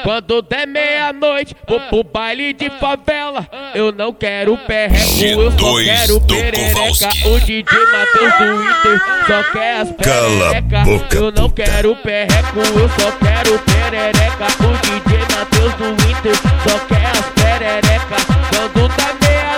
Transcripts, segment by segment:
Quando der meia-noite, vou pro baile de favela. Eu não quero perreco, eu só quero perereca. O DJ Matheus do Inter só quer as perereca. Eu não quero perreco, eu só quero perereca. O DJ Matheus do Inter só quer as perereca. Quando der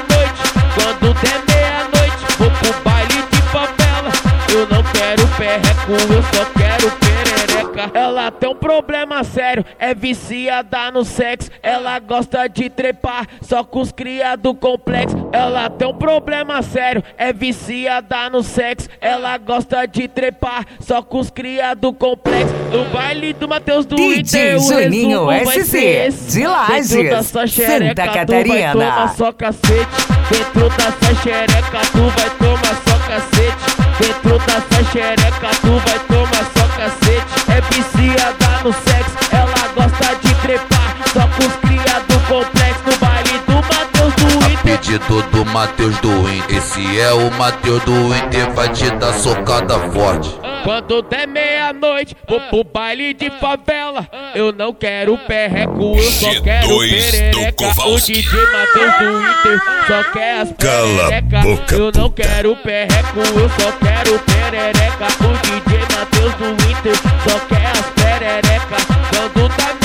meia-noite, vou pro baile de favela. Eu não quero perreco, eu só quero perereca. Ela tem um problema sério, é viciada no sexo. Ela gosta de trepar só com os cria do complexo. Ela tem um problema sério, é viciada no sexo. Ela gosta de trepar só com os cria do complexo. No baile do Matheus do Inter, DJ Juninho SC, de Lages, Santa Catarina. Tu vai tomar só cacete. Dentro dessa xereca tu vai tomar só cacete. Dentro dessa xereca tu vai tomar só cacete. É viciada no sexo, ela gosta de trepar só com os cria do complexo. No baile do Matheus do Inter. A pedido do Matheus do Inter, esse é o Matheus do Inter, vai te dar socada forte. Quando der meia-noite, vou pro baile de favela. Eu não quero perreco, eu só quero perereca. O DJ Matheus do Inter só quer as perereca. Eu não quero perreco, eu só quero perereca. O DJ Matheus do Inter só quer as perereca. Quando der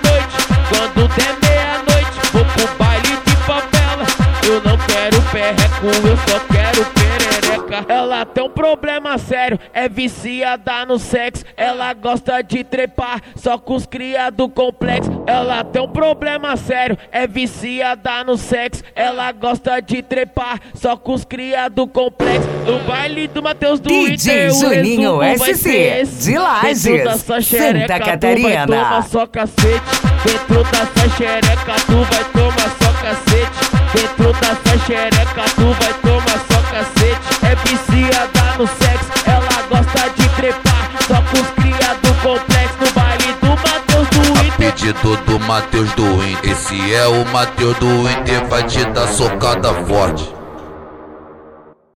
meia-noite, vou pro baile de favela. Eu não quero perreco, eu só quero perereca. Ela tem um problema sério, é viciada no sexo. Ela gosta de trepar só com os cria do complexo. Ela tem um problema sério, é viciada no sexo. Ela gosta de trepar só com os cria do complexo. No baile do Matheus do DJ Inter, Juninho SC, de Lages, Santa Catarina. Tu vai tomar só cacete. Dentro dessa xereca tu vai tomar só cacete. Dentro dessa xereca tu vai tomar só cacete. É viciada no sexo, ela gosta de trepar só com os cria do complexo. No baile do Matheus do Inter. A pedido do Matheus do Inter, esse é o Matheus do Inter, vai te dar socada forte.